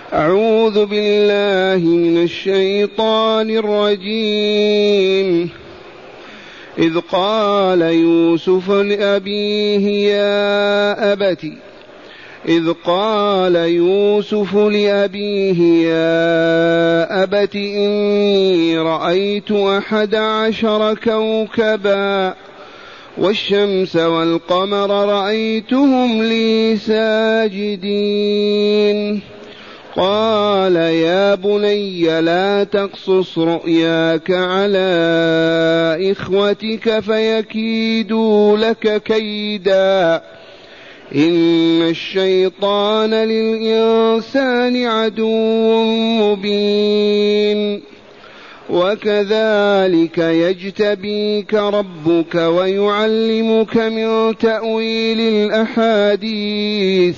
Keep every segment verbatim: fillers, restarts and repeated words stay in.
أعوذ بالله من الشيطان الرجيم. إذ قال يوسف لأبيه يا أبت إذ قال يوسف لأبيه يا أبت إني رأيت أحد عشر كوكبا والشمس والقمر رأيتهم لي ساجدين. قال يا بني لا تقصص رؤياك على إخوتك فيكيدوا لك كيدا إن الشيطان للإنسان عدو مبين. وكذلك يجتبيك ربك ويعلمك من تأويل الأحاديث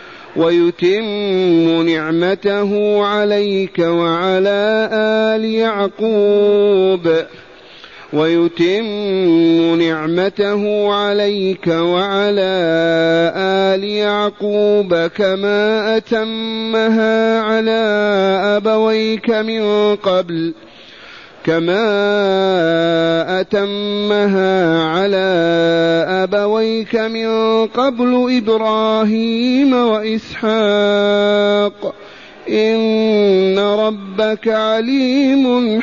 ويتم نعمته عليك وعلى آل يعقوب ويتم نعمته عليك وعلى آل يعقوب كما أتمها على أبويك من قبل كما أتمها على أبويك من قبل إبراهيم وإسحاق إن ربك عليم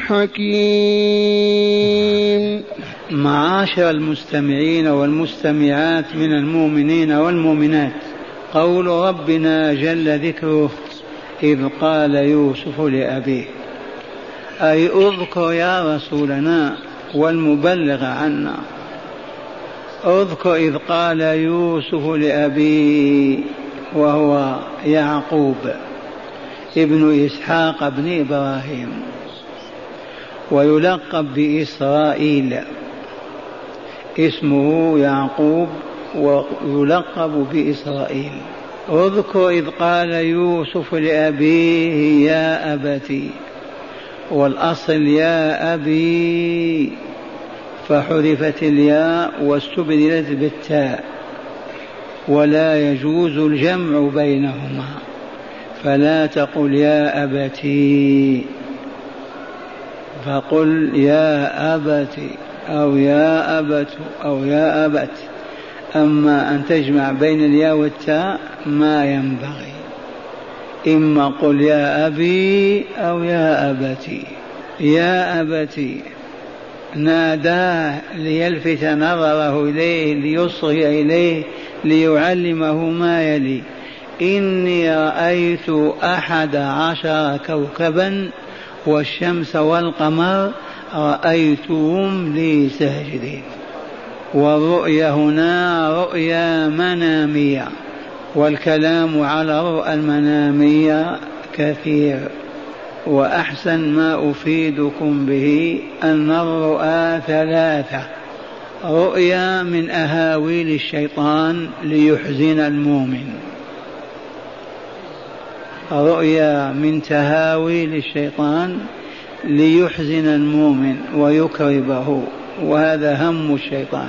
حكيم. معاشر المستمعين والمستمعات من المؤمنين والمؤمنات، قول ربنا جل ذكره إذ قال يوسف لأبيه، أي اذكر يا رسولنا والمبلغ عنا، اذكر إذ قال يوسف لأبيه وهو يعقوب ابن إسحاق بن إبراهيم ويلقب بإسرائيل، اسمه يعقوب ويلقب بإسرائيل. اذكر إذ قال يوسف لأبيه يا أبتي، والأصل يا أبي، فحذفت الياء واستبدلت بالتاء، ولا يجوز الجمع بينهما، فلا تقل يا أبتي، فقل يا أبتي أو يا أبت أو يا أبت. أما أن تجمع بين الياء والتاء ما ينبغي، إما قل يا أبي أو يا أبتي. يا أبتي ناداه ليلفت نظره إليه، ليصغي إليه، ليعلمه ما يلي: إني رأيت أحد عشر كوكبا والشمس والقمر رأيتهم لي ساجدين. والرؤيا هنا رؤيا منامية، والكلام على الرؤى المنامية كثير، وأحسن ما أفيدكم به أن الرؤى ثلاثة: رؤيا من أهاويل الشيطان ليحزن المؤمن، رؤيا من تهاويل الشيطان ليحزن المؤمن ويكربه، وهذا هم الشيطان.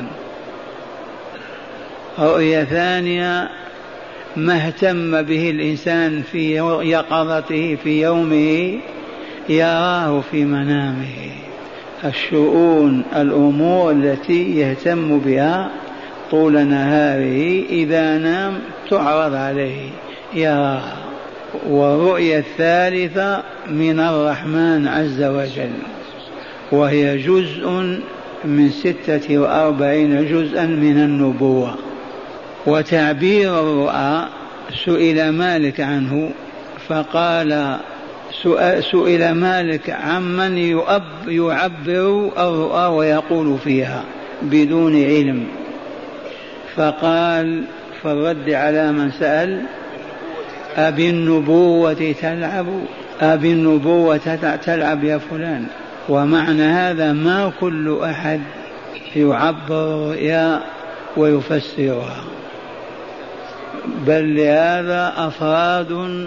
رؤيا ثانية ما اهتم به الإنسان في يقظته في يومه يراه في منامه، الشؤون الأمور التي يهتم بها طول نهاره إذا نام تعرض عليه يراها. والرؤيا الثالثة من الرحمن عز وجل، وهي جزء من ستة وأربعين جزءا من النبوة. وتعبير الرؤى سئل مالك عنه فقال: سئل مالك عمن يعبر الرؤى ويقول فيها بدون علم، فقال في الرد على من سأل: أبي النبوة تلعب أبي النبوة تلعب يا فلان. ومعنى هذا ما كل أحد يعبر الرؤيا ويفسرها، بل لهذا أفراد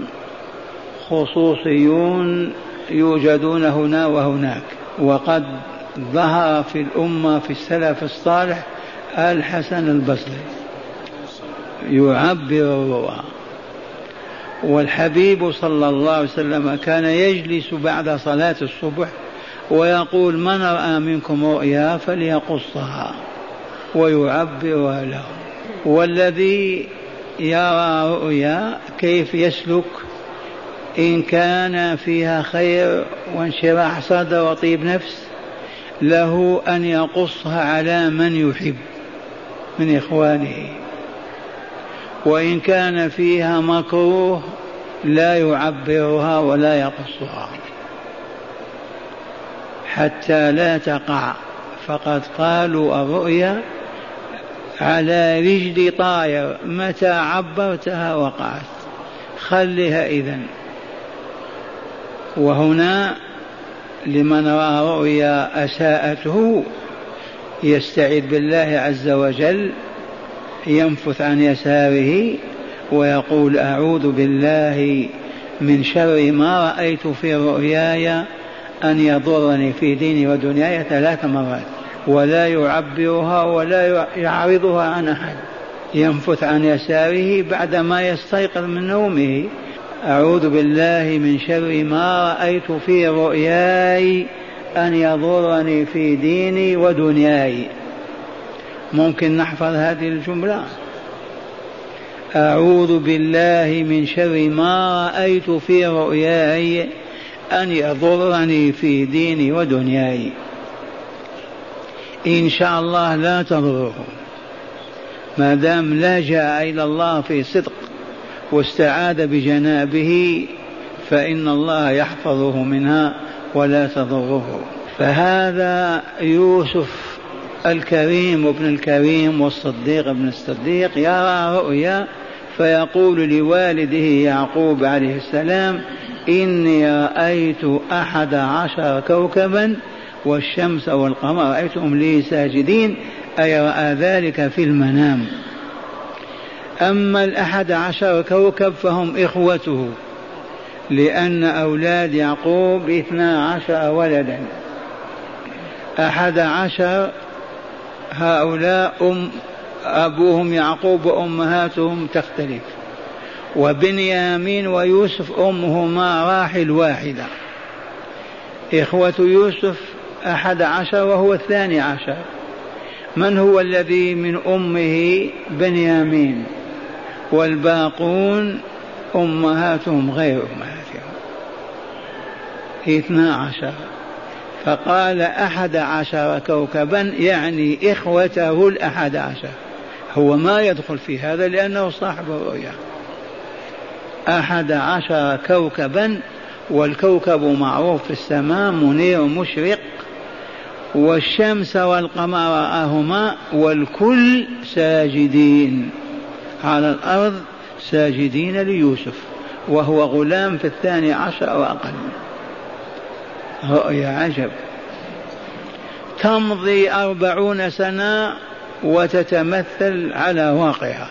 خصوصيون يوجدون هنا وهناك. وقد ظهر في الأمة في السلف الصالح الحسن البصري يعبر الرؤى. والحبيب صلى الله عليه وسلم كان يجلس بعد صلاة الصبح ويقول: من رأى منكم رؤيا فليقصها ويعبرها له. والذي يرى رؤيا كيف يسلك؟ إن كان فيها خير وانشراح صدر وطيب نفس له أن يقصها على من يحب من إخوانه، وإن كان فيها مكروه لا يعبرها ولا يقصها حتى لا تقع. فقد قالوا الرؤيا على رجل طائر، متى عبرتها وقعت، خلها إذن. وهنا لمن رأى رؤيا أساءته يستعيذ بالله عز وجل، ينفث عن يساره ويقول: أعوذ بالله من شر ما رأيت في رؤياي أن يضرني في ديني ودنياي ثلاث مرات، ولا يعبرها ولا يعرضها عن أحد. ينفث عن يساره بعدما يستيقظ من نومه: أعوذ بالله من شر ما رأيت في رؤياي أن يضرني في ديني ودنياي. ممكن نحفظ هذه الجملة: أعوذ بالله من شر ما رأيت في رؤياي أن يضرني في ديني ودنياي. إن شاء الله لا تضره ما دام لجأ إلى الله في صدق واستعاذ بجنابه، فإن الله يحفظه منها ولا تضره. فهذا يوسف الكريم ابن الكريم والصديق ابن الصديق يرى رؤيا فيقول لوالده يعقوب عليه السلام: إني رأيت أحد عشر كوكبا والشمس والقمر رأيتهم لي ساجدين، أي رأى ذلك في المنام. أما الأحد عشر كوكب فهم إخوته، لأن أولاد يعقوب اثنا عشر ولدا. أحد عشر هؤلاء أم أبوهم يعقوب وأمهاتهم تختلف، وبنيامين ويوسف أمهما راحل واحدة. إخوة يوسف أحد عشر وهو الثاني عشر. من هو الذي من أمه؟ بنيامين، والباقون أمهاتهم غير أمهاتهم اثنا عشر. فقال أحد عشر كوكبا يعني إخوته الأحد عشر. هو ما يدخل في هذا لأنه صاحب الرؤيا. أحد عشر كوكبا، والكوكب معروف في السماء منير مشرق، والشمس والقمر رآهما والكل ساجدين على الأرض ساجدين ليوسف وهو غلام في الثاني عشر وأقل. رؤيا عجب. تمضي أربعون سنة وتتمثل على واقعها.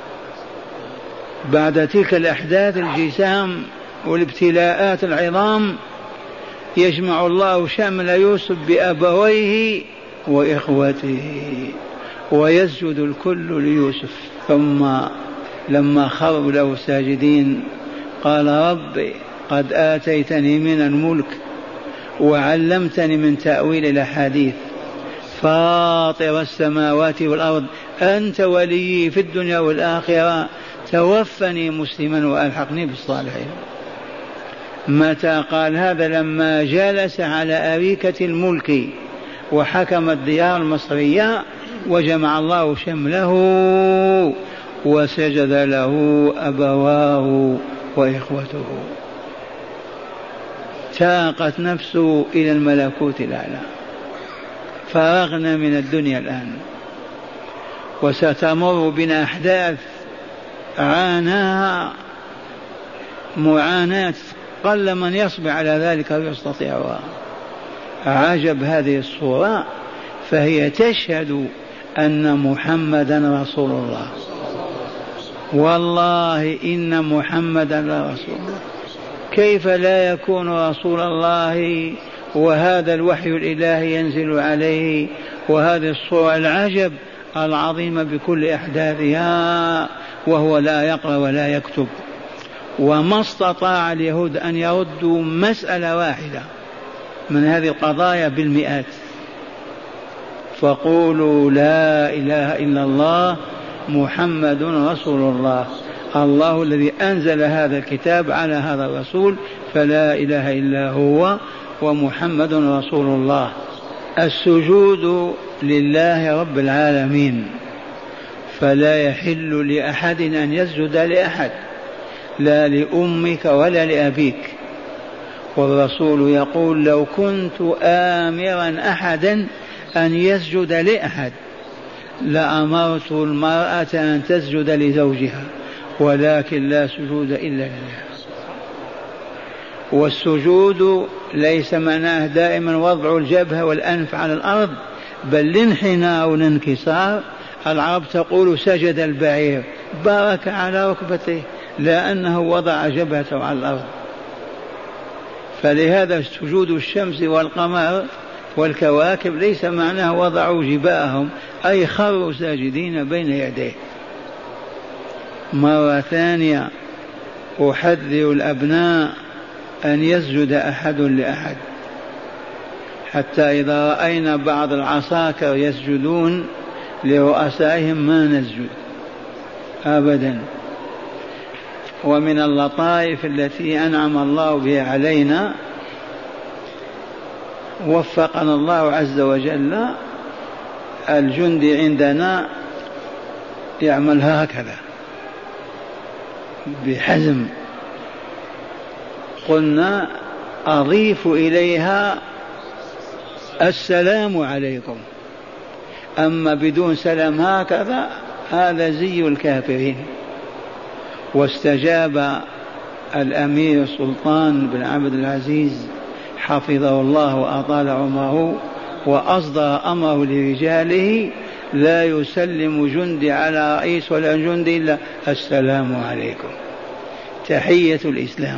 بعد تلك الأحداث الجسام والابتلاءات العظام يجمع الله شمل يوسف بأبويه وإخوته ويسجد الكل ليوسف. ثم لما خروا له ساجدين قال: ربي قد آتيتني من الملك وعلمتني من تأويل الأحاديث، فاطر السماوات والأرض، أنت ولي في الدنيا والآخرة، توفني مسلما وألحقني بالصالحين. متى قال هذا؟ لما جلس على أريكة الملك وحكم الديار المصرية وجمع الله شمله وسجد له أبواه وإخوته. تاقت نفسه إلى الملكوت الأعلى. فرغنا من الدنيا الآن، وستمر بنا أحداث عاناها معاناة قل من يصبر على ذلك ويستطيعها. عجب هذه الصورة، فهي تشهد أن محمدا رسول الله. والله إن محمدا رسول الله. كيف لا يكون رسول الله وهذا الوحي الإلهي ينزل عليه، وهذه الصورة العجب العظيمة بكل أحداثها، وهو لا يقرأ ولا يكتب، وما استطاع اليهود أن يردوا مسألة واحدة من هذه القضايا بالمئات. فقولوا لا إله إلا الله محمد رسول الله، الله الذي أنزل هذا الكتاب على هذا الرسول، فلا إله إلا هو ومحمد رسول الله. السجود لله رب العالمين، فلا يحل لأحد أن يسجد لأحد، لا لأمك ولا لأبيك. والرسول يقول لو كنت آمرا أحدا أن يسجد لأحد لأمرت المرأة أن تسجد لزوجها، ولكن لا سجود إلا لله. والسجود ليس معناه دائما وضع الجبهة والأنف على الأرض، بل الانحناء والانكسار. العرب تقول سجد البعير، بارك على ركبته، لأنه وضع جبهته على الأرض. فلهذا سجود الشمس والقمر والكواكب ليس معناه وضعوا جباههم، أي خروا ساجدين بين يديه. مرة ثانية أحذر الأبناء أن يسجد أحد لأحد، حتى إذا رأينا بعض العساكر يسجدون لرؤسائهم ما نسجد أبدا. ومن اللطائف التي أنعم الله بها علينا وفقنا الله عز وجل، الجندي عندنا يعمل هكذا بحزم، قلنا أضيف إليها السلام عليكم، أما بدون سلام هكذا هذا زي الكافرين. واستجاب الأمير سلطان بن عبد العزيز حفظه الله وأطال عمره، وأصدر أمره لرجاله لا يسلم جندي على رئيس ولا جندي إلا السلام عليكم، تحية الإسلام.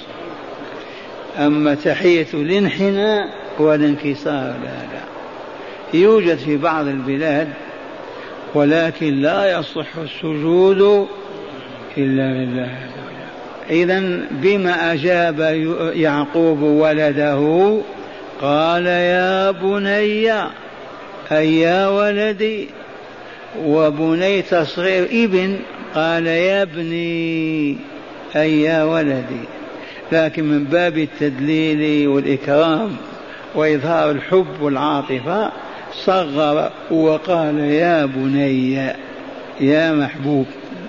أما تحية الانحناء والانكسار لا لا، يوجد في بعض البلاد، ولكن لا يصح السجود إلا لله. إذن بما أجاب يعقوب ولده؟ قال يا بني، أي يا ولدي، وبني تصغير ابن، قال يا ابني أي يا ولدي، لكن من باب التدليل والإكرام وإظهار الحب والعاطفة صغر وقال يا بني، يا محبوب،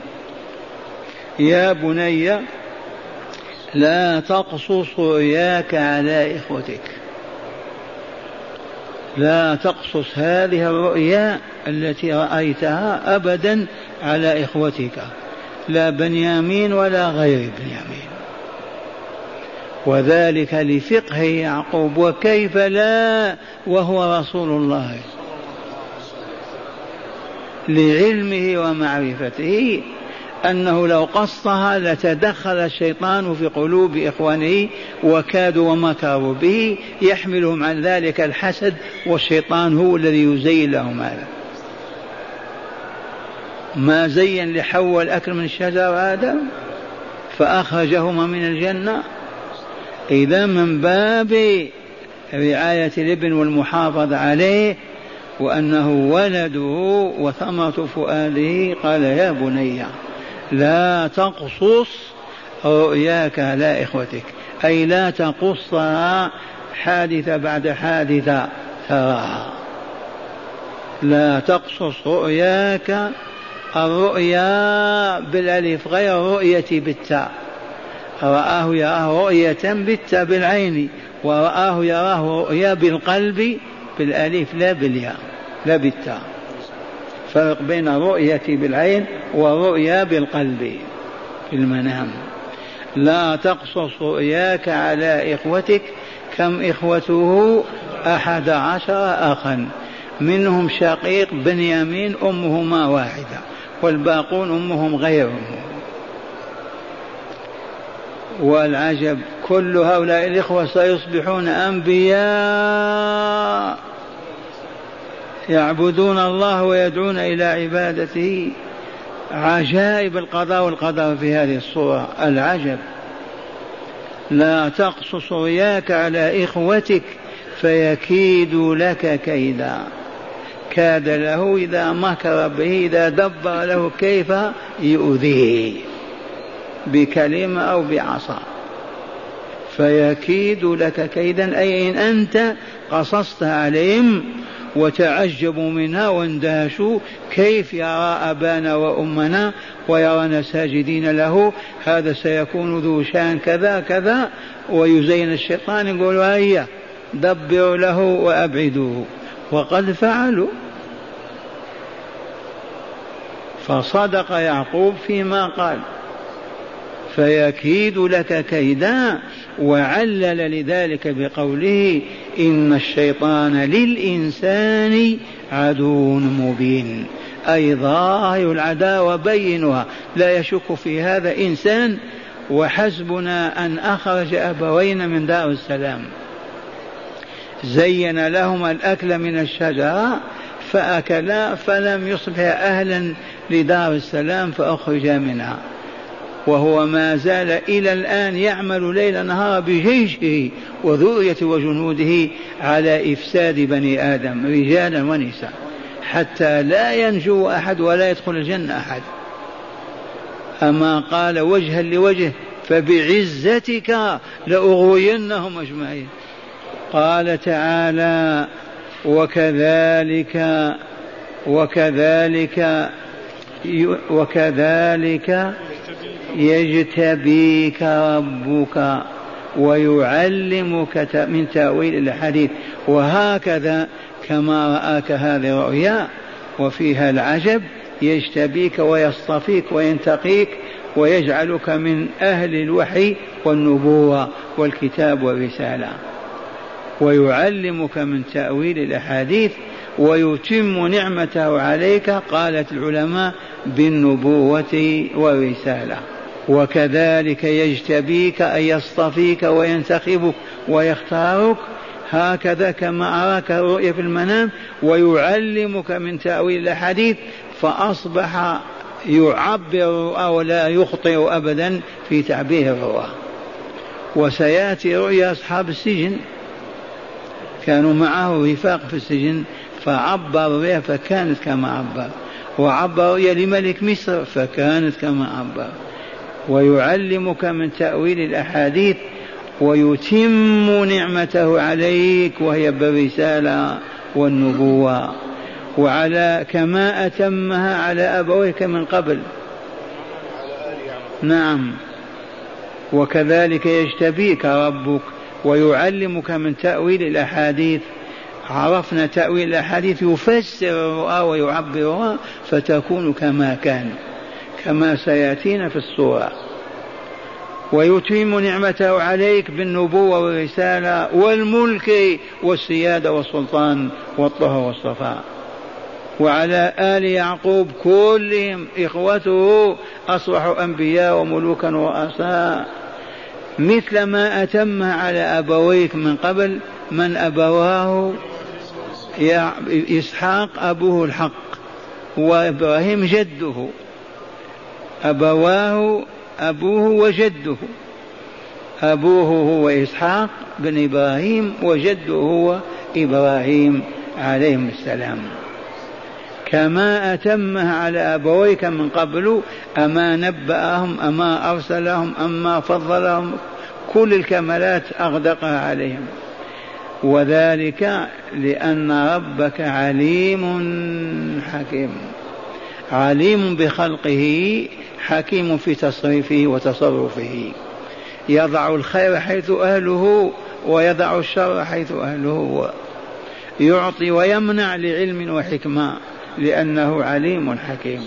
يا بني لا تقصص رؤياك على إخوتك، لا تقصص هذه الرؤيا التي رأيتها أبدا على إخوتك، لا بنيامين ولا غير بنيامين. وذلك لفقه يعقوب، وكيف لا وهو رسول الله، لعلمه ومعرفته أنه لو قصها لتدخل الشيطان في قلوب إخوانه وكادوا ومكروا به، يحملهم عن ذلك الحسد، والشيطان هو الذي يزين لهم هذا. ما زين لحواء الأكل من الشجر آدم فأخرجهما من الجنة. إذا من باب رعاية الابن والمحافظة عليه وأنه ولده وثمرة فؤاده، قال يا بني لا تقصص رؤياك على إخوتك، أي لا تقصها حادثة بعد حادثة تراها، لا تقصص رؤياك. الرؤيا بالألف غير رؤية بالتاء، رآه يراه رؤية بالتاء بالعين، ورآه يراه رؤيا بالقلب بالألف لا بالياء لا بالتاء. فرق بين رؤية بالعين ورؤيا بالقلب في المنام. لا تقصص رؤياك على إخوتك، كم إخوته؟ أحد عشر أخا، منهم شقيق بنيامين أمهما واحدة، والباقون أمهم غيرهم. والعجب كل هؤلاء الإخوة سيصبحون أنبياء يعبدون الله ويدعون إلى عبادته. عجائب القضاء والقدر في هذه الصورة. العجب: لا تقصص رؤياك على إخوتك فيكيدوا لك كيدا. كاد له إذا مكر به، إذا دبر له كيف يؤذيه بكلمة أو بعصا. فيكيد لك كيدا، أي إن أنت قصصت عليهم وتعجبوا منها واندهشوا كيف يرى أبانا وأمنا ويرانا ساجدين له، هذا سيكون ذو شان كذا كذا، ويزين الشيطان يقول هيا دبروا له وأبعدوه، وقد فعلوا. فصدق يعقوب فيما قال: فيكيد لك كيدا. وعلل لذلك بقوله: إن الشيطان للإنسان عدو مبين، أي ظاهر العداوة بينها، لا يشك في هذا إنسان. وحسبنا أن أخرج أبوين من دار السلام، زين لهما الأكل من الشجرة فأكلا فلم يصبح أهلا لدار السلام فأخرجا منها، وهو ما زال إلى الآن يعمل ليل نهار بجيشه وذرية وجنوده على إفساد بني آدم رجالا ونساء، حتى لا ينجو أحد ولا يدخل الجنة أحد. أما قال وجها لوجه: فبعزتك لأغوينهم أجمعين. قال تعالى: وكذلك وكذلك وكذلك يجتبيك ربك ويعلمك من تأويل الحديث. وهكذا كما رآك هذه الرؤيا وفيها العجب، يجتبيك ويصطفيك وينتقيك ويجعلك من أهل الوحي والنبوة والكتاب والرسالة، ويعلمك من تأويل الأحاديث، ويتم نعمته عليك، قالت العلماء، بالنبوة والرسالة. وكذلك يجتبيك أي يصطفيك وينتخبك ويختارك، هكذا كما أراك الرؤيا في المنام، ويعلمك من تأويل الحديث، فأصبح يعبر أو لا يخطئ أبدا في تعبير الرؤى. وسيأتي رؤيا أصحاب السجن، كانوا معه رفاق في السجن فعبر بها فكانت كما عبر، وعبر رؤيا لملك مصر فكانت كما عبر. ويعلمك من تأويل الأحاديث ويتم نعمته عليك وهي بالرسالة والنبوة، وعلى كما أتمها على أبويك من قبل. نعم. وكذلك يجتبيك ربك ويعلمك من تأويل الأحاديث. عرفنا تأويل الأحاديث يفسر الرؤى ويعبرها فتكون كما كان، كما سيأتينا في السورة. ويتم نعمته عليك بالنبوة والرسالة والملك والسيادة والسلطان والطهر والصفاء. وعلى آل يعقوب كلهم إخوته أصبحوا أنبياء وملوكا ورؤساء، مثل ما أتمها على أبويك من قبل. من أبواه؟ إسحاق أبوه الحق، وإبراهيم جده. أبواه أبوه وجده، أبوه هو إسحاق بن إبراهيم وجده هو إبراهيم عليهم السلام. كما أتمها على أبويك من قبل، أما نبأهم أما أرسلهم أما فضلهم، كل الكمالات أغدقها عليهم. وذلك لأن ربك عليم حكيم، عليم بخلقه، حكيم في تصريفه وتصرفه، يضع الخير حيث أهله ويضع الشر حيث أهله، يعطي ويمنع لعلم وحكمة، لأنه عليم حكيم.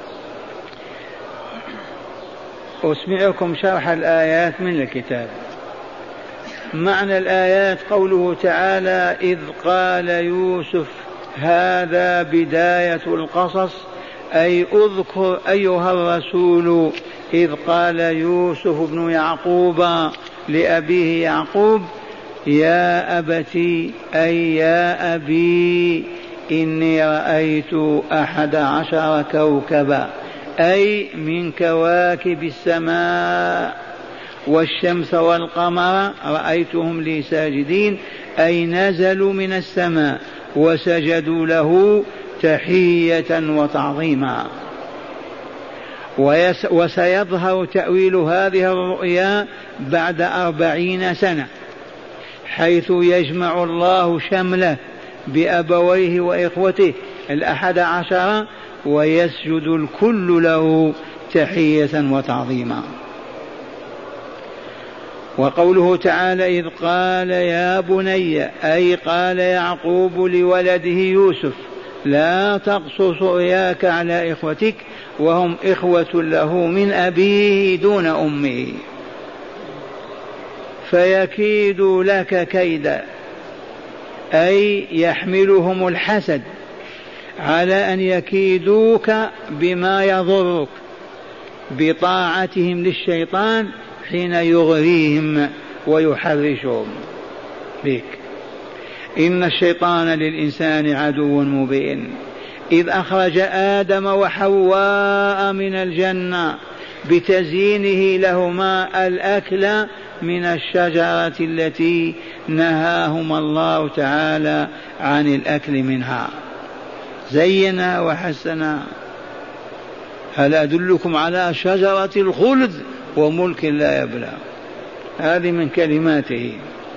أسمعكم شرح الآيات من الكتاب. معنى الآيات قوله تعالى: إذ قال يوسف، هذا بداية القصص، أي اذكر أيها الرسول إذ قال يوسف بن يعقوب لأبيه يعقوب: يا أبتي، أي يا أبي، إني رأيت أحد عشر كوكبا، أي من كواكب السماء والشمس والقمر رأيتهم لي ساجدين، أي نزلوا من السماء وسجدوا له تحية وتعظيما. وسيظهر تأويل هذه الرؤيا بعد أربعين سنة، حيث يجمع الله شمله بأبويه وإخوته الأحد عشر ويسجد الكل له تحية وتعظيما. وقوله تعالى إذ قال يا بني، أي قال يعقوب لولده يوسف لا تقصص رؤياك على إخوتك وهم إخوة له من أبيه دون أمه فيكيدوا لك كيدا، أي يحملهم الحسد على أن يكيدوك بما يضرك بطاعتهم للشيطان حين يغريهم ويحرشهم بك. إن الشيطان للإنسان عدو مبين، إذ أخرج آدم وحواء من الجنة بتزيينه لهما الأكل من الشجرة التي نهاهما الله تعالى عن الأكل منها، زينا وحسنا. هل أدلكم على شجرة الخلد وملك لا يبلى؟ هذه من كلماته.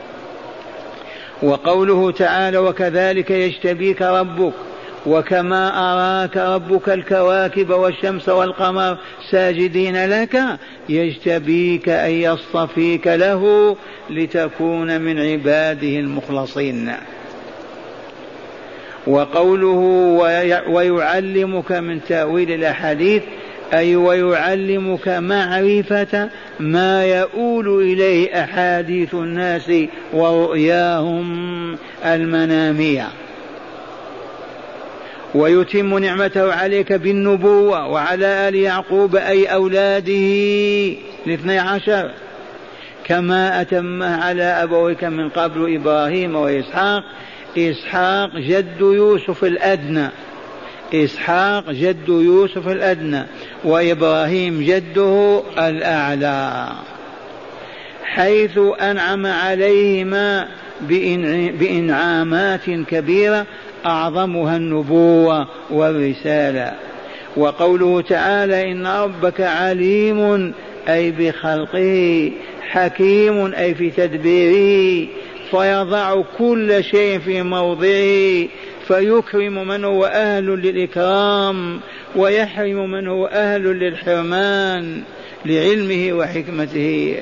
وقوله تعالى وكذلك يجتبيك ربك وكما أراك ربك الكواكب والشمس والقمر ساجدين لك، يجتبيك أي يصطفيك له لتكون من عباده المخلصين. وقوله ويعلمك من تأويل الأحاديث، أي ويعلمك معرفة ما يؤول إليه أحاديث الناس ورؤياهم المنامية. ويتم نعمته عليك بالنبوة وعلى آل يعقوب أي أولاده الاثني عشر، كما أتمها على أبويك من قبل إبراهيم وإسحاق. إسحاق جد يوسف الأدنى، إسحاق جد يوسف الأدنى، وإبراهيم جده الأعلى، حيث أنعم عليهما بإنعامات كبيرة أعظمها النبوة والرسالة. وقوله تعالى إن ربك عليم أي بخلقه، حكيم أي في تدبيره، فيضع كل شيء في موضعه، فيكرم من هو أهل للإكرام ويحرم من هو أهل للحرمان لعلمه وحكمته.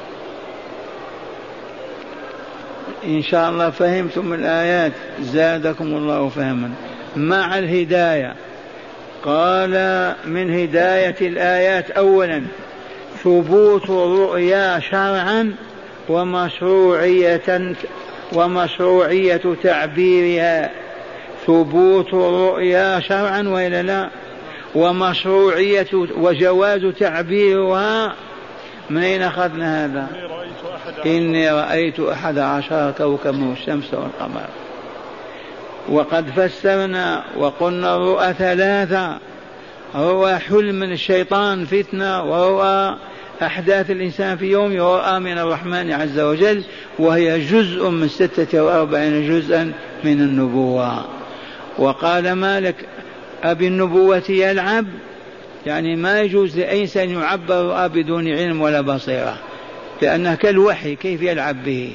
إن شاء الله فهمتم الآيات، زادكم الله فهما. مع الهداية قال من هداية الآيات أولا ثبوت الرؤيا شرعا ومشروعية ومشروعية تعبيرها. ثبوت الرؤيا شرعا وإلا لا، ومشروعية وجواز تعبيرها. من أين أخذنا هذا؟ إني رأيت أحد عشر كوكبا والشمس والقمر. وقد فسرنا وقلنا الرؤى ثلاثة: رؤى حلم من الشيطان فتنة، ورؤى أحداث الإنسان في يوم، ورؤى من الرحمن عز وجل، وهي جزء من ستة وأربعين جزءا من النبوة. وقال مالك أبي النبوة يلعب، يعني ما يجوز لأي إنسان يعبر بدون علم ولا بصيرة، لأنه كالوحي كيف يلعب به.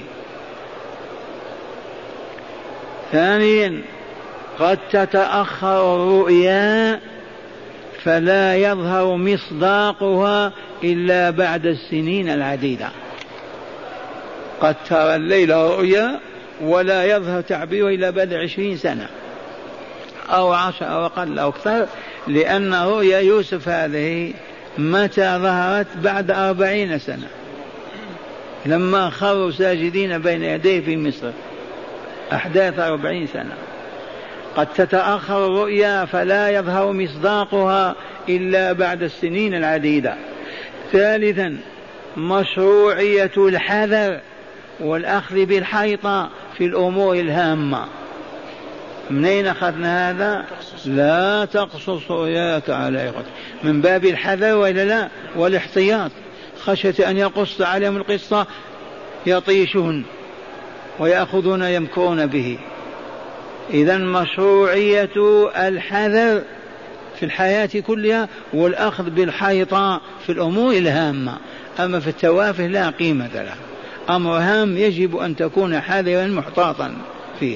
ثانيا قد تتأخر الرؤيا فلا يظهر مصداقها إلا بعد السنين العديدة. قد ترى الليل رؤيا ولا يظهر تعبيره إلا بعد عشرين سنة أو عشر أو أقل أو أكثر، لأن رؤيا يوسف هذه متى ظهرت؟ بعد أربعين سنة لما خروا ساجدين بين يديه في مصر، أحداث أربعين سنة. قد تتأخر الرؤيا فلا يظهر مصداقها إلا بعد السنين العديدة. ثالثا مشروعية الحذر والأخذ بالحيطة في الأمور الهامة. من أين أخذنا هذا؟ لا تقصص رؤياك على إخوتك، من باب الحذر وإلا لا والاحتياط، خشية أن يقص عليهم القصة يطيشون ويأخذون يمكرون به. إذن مشروعية الحذر في الحياة كلها والأخذ بالحيطة في الأمور الهامة، أما في التوافه لا قيمة له. أمر هام يجب أن تكون حذرا محتاطا فيه،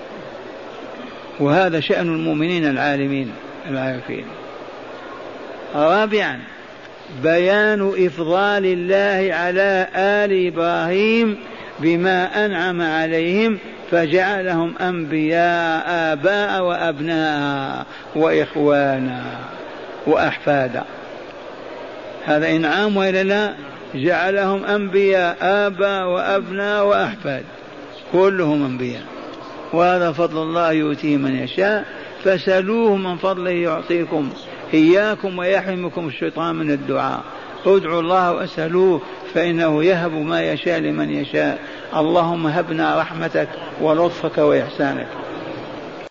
وهذا شأن المؤمنين العالمين العارفين. رابعا بيان إفضال الله على آل إبراهيم بما أنعم عليهم فجعلهم أنبياء آباء وأبناء وإخوانا وأحفادا. هذا إنعام وإلا لا؟ جعلهم أنبياء آباء وأبناء وأحفاد، كلهم أنبياء، وهذا فضل الله يؤتيه من يشاء، فسألوه من فضله يعطيكم إياكم ويحرمكم الشيطان من الدعاء. ادعوا الله واسألوه فإنه يهب ما يشاء لمن يشاء. اللهم هبنا رحمتك ولطفك وإحسانك.